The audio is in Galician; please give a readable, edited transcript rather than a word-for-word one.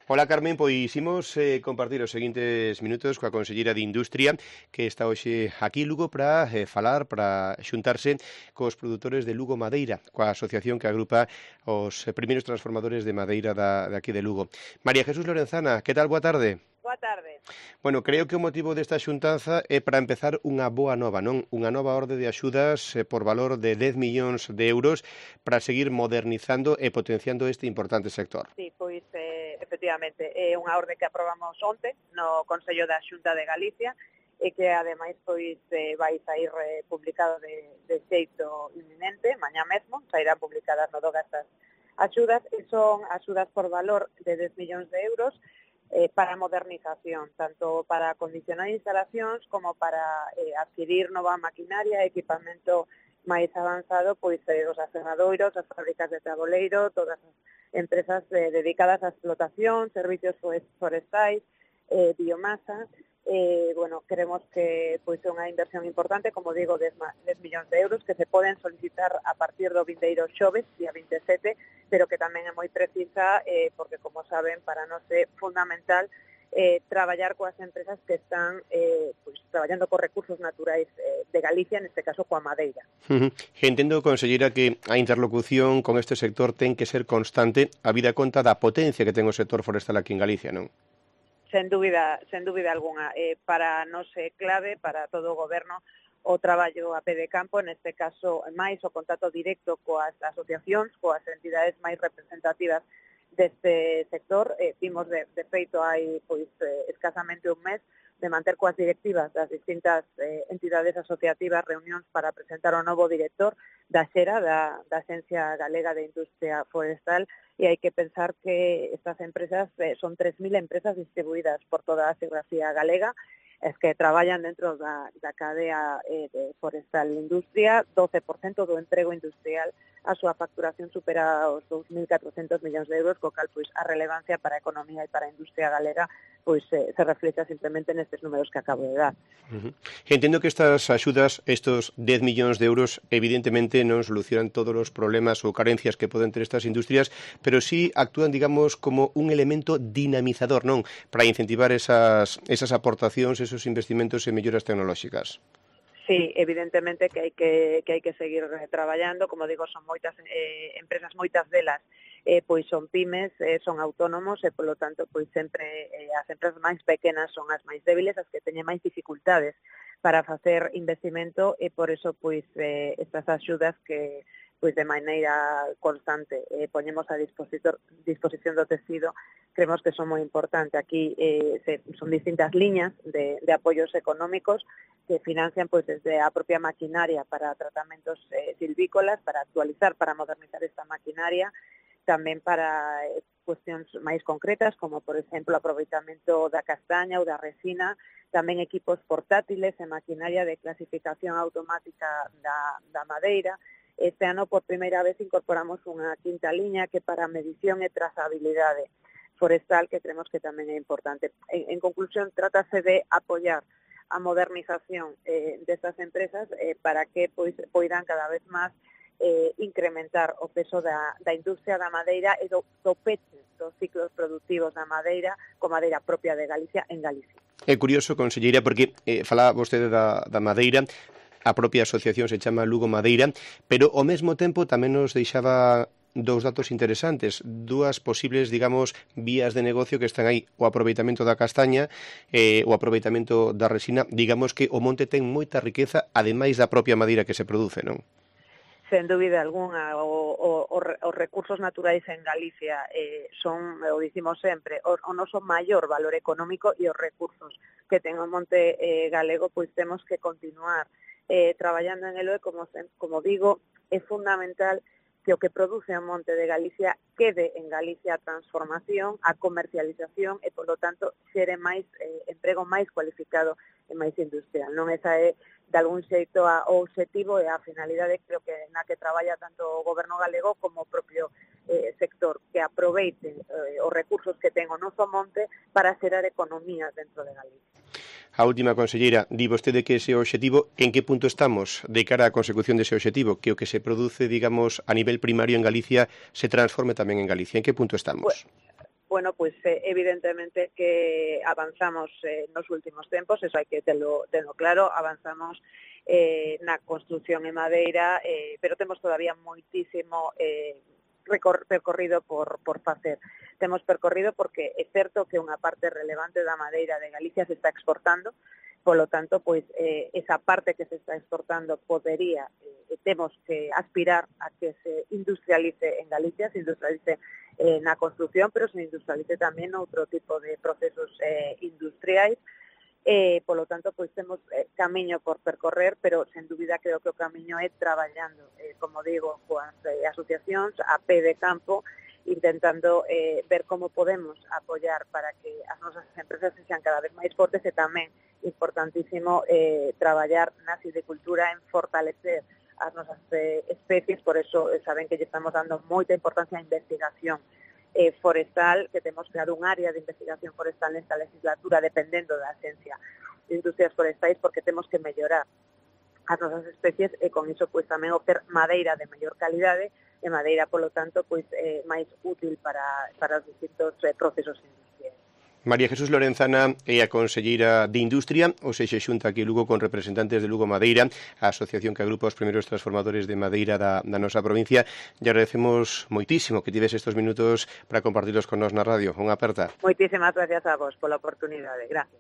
Ola, Carmen, pois imos compartir os seguintes minutos coa conselleira de Industria que está hoxe aquí en Lugo para falar, para xuntarse cos produtores de Lugo Madeira, coa asociación que agrupa os primeiros transformadores de madeira de aquí de Lugo. María Jesús Lorenzana, que tal? Boa tarde. Boa tarde. Bueno, creo que o motivo desta xuntanza é para empezar unha boa nova, non? Unha nova orde de axudas por valor de 10 millóns de euros para seguir modernizando e potenciando este importante sector. Sí, pois efectivamente é unha orde que aprobamos onte no Consello da Xunta de Galicia e que ademais pois vai sair publicado de xeito inminente, mañá mesmo, sairán publicadas no DOGA estas axudas e son axudas por valor de 10 millóns de euros para modernización, tanto para acondicionar instalacións como para adquirir nova maquinaria e equipamento máis avanzado, pois os aserradoiros, as fábricas de taboleiro, todas as empresas dedicadas á explotación, servicios forestais, biomasa. Bueno, queremos que pois é unha inversión importante, como digo, 10 millóns de euros que se poden solicitar a partir do vindeiro xoves, día 27, pero que tamén é moi precisa porque, como saben, para nós é fundamental traballar coas empresas que están pois, traballando con recursos naturais de Galicia, neste caso coa madeira. Entendo, conselleira, que a interlocución con este sector ten que ser constante a vida conta da potencia que ten o sector forestal aquí en Galicia, non? Sen dúbida algunha. Para nós é clave, para todo o goberno, o traballo a pé de campo, neste caso máis o contacto directo coas asociacións, coas entidades máis representativas deste sector. Vimos de feito hai pois escasamente un mes de manter coas directivas das distintas entidades asociativas reunións para presentar o novo director da Xera, da Axencia Galega de Industria Forestal, e hai que pensar que estas empresas son 3.000 empresas distribuídas por toda a xeografía galega, es que traballan dentro da cadea forestal industria, 12% do emprego industrial, a súa facturación supera os 2.400 millóns de euros, co cal pois a relevancia para a economía e para a industria galega pois se reflexa simplemente nestes números que acabo de dar. Entendo que estas axudas, estos 10 millóns de euros, evidentemente non solucionan todos os problemas ou carencias que poden ter estas industrias, pero sí actúan, digamos, como un elemento dinamizador, non? Para incentivar esas aportacións, esos investimentos en melloras tecnolóxicas. Sí, evidentemente que hai que seguir traballando, como digo, son moitas empresas, moitas delas pois son pymes, son autónomos e polo tanto pois sempre as empresas máis pequenas son as máis débiles, as que teñen máis dificultades para facer investimento e por eso pois estas axudas que pois de maneira constante poñemos a disposición do tecido, creemos que son moi importantes. Aquí son distintas liñas de apoios económicos que financian pois desde a propia maquinaria para tratamentos silvícolas, para actualizar, para modernizar esta maquinaria, tamén para cuestións máis concretas, como, por exemplo, o aproveitamento da castaña ou da resina, tamén equipos portátiles e maquinaria de clasificación automática da madeira. Este ano, por primeira vez, incorporamos unha quinta liña que para medición e trazabilidade forestal, que creemos que tamén é importante. En conclusión, trátase de apoiar a modernización destas empresas para que poidan cada vez máis incrementar o peso da industria da madeira e do peche dos ciclos productivos da madeira con madeira propia de Galicia en Galicia. É curioso, conselleira, porque falaba vostede da madeira, a propia asociación se chama Lugo Madeira, pero ao mesmo tempo tamén nos deixaba dous datos interesantes, dúas posibles, digamos, vías de negocio que están aí, o aproveitamento da castaña, o aproveitamento da resina. Digamos que o monte ten moita riqueza, ademais da propia madeira que se produce, non? Sen dúbida algunha, os recursos naturais en Galicia son, o dicimos sempre, o noso maior valor económico e os recursos que ten o monte galego, pois temos que continuar traballando en elo e, como digo, é fundamental que o que produce o monte de Galicia quede en Galicia a transformación, a comercialización e, polo tanto, xere máis emprego máis cualificado e máis industrial. Non esa é, de algún xeito, o obxectivo e a finalidade, creo que na que traballa tanto o goberno galego como o propio sector, que aproveite os recursos que ten o noso monte para xerar economías dentro de Galicia. A última, conselleira, di vostede que ese obxectivo, en que punto estamos de cara á consecución dese obxectivo? Que o que se produce, digamos, a nivel primario en Galicia se transforme tamén en Galicia. En que punto estamos? bueno, pois evidentemente que avanzamos nos últimos tempos, eso hai que telo claro, avanzamos na construción en madeira, pero temos todavía moitísimo percorrido por facer. Temos percorrido porque é certo que unha parte relevante da madeira de Galicia se está exportando, polo tanto, pois esa parte que se está exportando podería, temos que aspirar a que se industrialice en Galicia, se industrialice na construción, pero se industrialice tamén outro tipo de procesos industriais. Polo tanto, pois temos camiño por percorrer, pero sen dúbida creo que o camiño é traballando, como digo, coas asociacións a pé de campo, intentando ver como podemos apoiar para que as nosas empresas sean cada vez máis fortes, e tamén importantísimo traballar na silvicultura en fortalecer as nosas especies. Por eso saben que lle estamos dando moita importancia á investigación forestal, que temos creado un área de investigación forestal nesta legislatura dependendo da Axencia de Industrias Forestais, porque temos que mellorar as nosas especies e con iso pois tamén obter madeira de mellor calidade e madeira, polo tanto, pois máis útil para os distintos procesos industriais. María Jesús Lorenzana é a conselleira de Industria, ou sexa, xunta aquí Lugo con representantes de Lugo Madeira, a asociación que agrupa os primeiros transformadores de madeira da nosa provincia. E agradecemos moitísimo que tives estes minutos para compartirlos con nós na radio. Unha aperta. Moitísimas gracias a vos pola oportunidade. Gracias.